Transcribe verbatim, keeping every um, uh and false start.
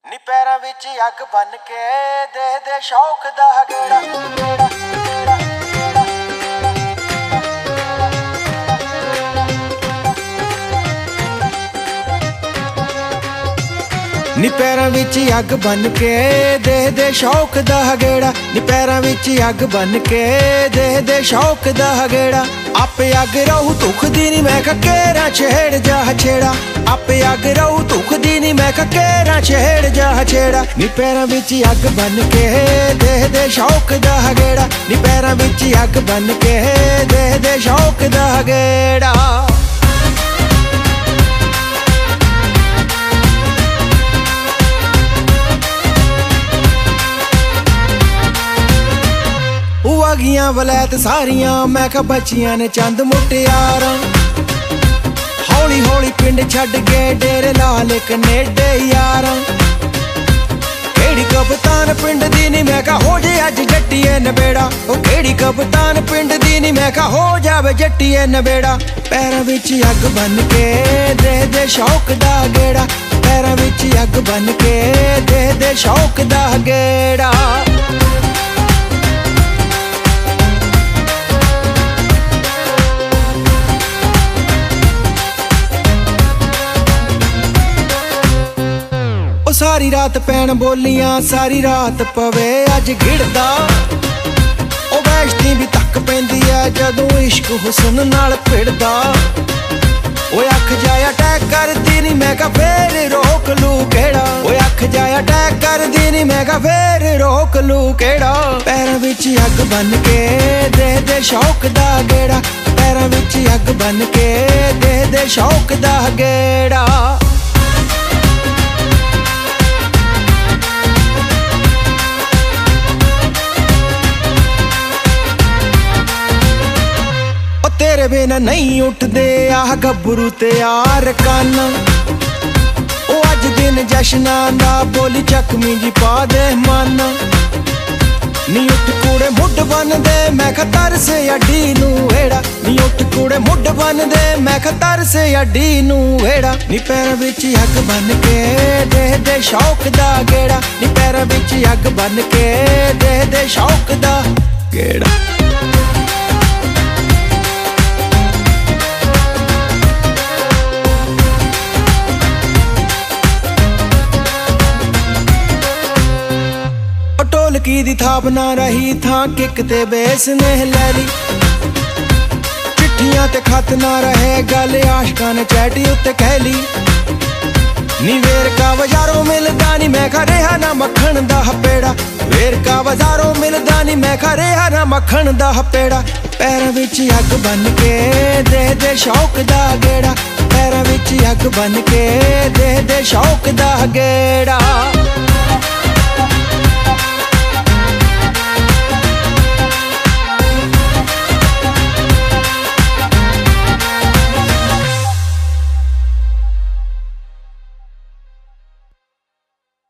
ਨੀ ਪੈਰਾਂ ਵਿੱਚ ਅੱਗ ਬਨ ਕੇ ਦੇ ਦੇ ਸ਼ੌਕ ਦਾ ਗੇੜਾ ਗੇੜਾ ਨੀ ਪੈਰਾਂ ਵਿੱਚ ਅੱਗ ਬਨ ਕੇ ਦੇ ਦੇ ਸ਼ੌਕ ਦਾ ਗੇੜਾ ਨੀ ਪੈਰਾਂ ਵਿੱਚ ਅੱਗ ਬਨ ਕੇ ਦੇ ਦੇ ਸ਼ੌਕ ਦਾ ਗੇੜਾ ਆਪੇ ਅੱਗ ਰਹੂ ਧੁਖਦੀ ਨੀ ਮੈਂ ਕੇਰਾ ਛੇੜ ਜਾ ਛੇੜਾ ਆਪੇ ਅੱਗ ਰਹੂ ਧੁਖਦੀ ਨੀ ਮੈਂ ਕੇਰਾ ਛੇੜ ਜਾ ਛੇੜਾ ਨੀ ਪੈਰਾਂ ਵਿੱਚ ਅੱਗ ਬਨ ਕੇ ਦੇ ਦੇ ਸ਼ੌਕ ਦਾ ਗੇੜਾ ਨੀ ਪੈਰਾਂ ਵਿੱਚ ਅੱਗ ਬਨ ਕੇ ਦੇ ਦੇ ਸ਼ੌਕ ਦਾ ਗੇੜਾ ਗੀਆਂ ਵਲੈਤ ਸਾਰੀਆਂ ਮੈਂ ਕਿਹਾ ਬੱਚੀਆਂ ਨੇ ਚੰਦ ਮੁਟਿਆਰਾਂ ਹੌਲੀ ਹੌਲੀ ਪਿੰਡ ਛੱਡ ਕੇ ਡੇਰੇ ਲਾ ਲੈ ਕਨੇਡੇ ਯਾਰਾਂ ਕਿਹੜੀ ਕਪਤਾਨ ਪਿੰਡ ਦੀ ਨੀ ਮੈਂ ਕਿਹਾ ਹੋ ਜੇ ਅੱਜ ਜੱਟੀਏ ਨਵੇੜਾ ਉਹ ਕਿਹੜੀ ਕਪਤਾਨ ਪਿੰਡ ਦੀ ਨੀ ਮੈਂ ਕਿਹਾ ਹੋ ਜਾਵੇ ਜੱਟੀਏ ਨਵੇੜਾ ਪੈਰਾਂ ਵਿੱਚ ਅੱਗ ਬਨ ਕੇ ਦੇ ਦੇ ਸ਼ੌਕ ਦਾ ਗੇੜਾ ਪੈਰਾਂ ਵਿੱਚ ਅੱਗ ਬਨ ਕੇ ਦੇ ਦੇ ਸ਼ੌਕ ਦਾ ਗੇੜਾ ਸਾਰੀ ਰਾਤ ਪੈਣ ਬੋਲੀਆਂ ਸਾਰੀ ਰਾਤ ਪਵੇ ਅੱਜ ਗਿੜਦਾ ਉਹ ਵੈਸ਼ਤੀ ਵੀ ਤੱਕ ਪੈਂਦੀ ਐ ਜਦੋਂ ਇਸ਼ਕ ਹੁਸਨ ਨਾਲ ਭਿੜਦਾ ਓਏ ਅੱਖ ਜਾਇਆ ਅਟੈਕ ਕਰਦੀ ਨੀ ਮੈਂ ਕਾ ਫੇਰ ਰੋਕ ਲੂ ਕਿਹੜਾ ਓਏ ਅੱਖ ਜਾਇਆ ਅਟੈਕ ਕਰਦੀ ਨੀ ਮੈਂ ਕਾ ਫੇਰ ਰੋਕ ਲੂ ਕਿਹੜਾ ਪੈਰਾਂ ਵਿੱਚ ਅੱਗ ਬਨ ਕੇ ਦੇ ਦੇ ਸ਼ੌਕ ਦਾ ਗੇੜਾ ਪੈਰਾਂ ਵਿੱਚ ਅੱਗ ਬਨ ਕੇ ਦੇ ਦੇ ਸ਼ੌਕ ਦਾ ਗੇੜਾ तेरे बिना नहीं उठदे आह गब्बरू ते यार कान ओ अज दिन जशना दा बोली चकमी जी पा दे मन नी उठ कूड़े मुड बन दे मैं खतर से अड्डी नू हेड़ा नी उठ कूड़े मुड बन दे मैं खतर से अड्डी नू हेड़ा नी पैरां विच अग बन के दे दे शौक दा गेड़ा नी पैरां विच अग बन के दे दे शौक दा गेड़ा ढोलकी दी थाप ना रही था किक ते बेस ने लै ली चिट्ठियां ते खत ना रहे गल आशकां ने चैटी उत्ते कह ली नी वेरका बाजारों मिलदा नी मैं खा रेहा ना मक्खन दा पेड़ा वेरका बाजारों मिलदा नी मैं खा रेहा ना मक्खन दा पेड़ा पैरां विच अग बन के दे दे शौक दा गेड़ा पैरां विच अग बन के दे दे शौक दा गेड़ा।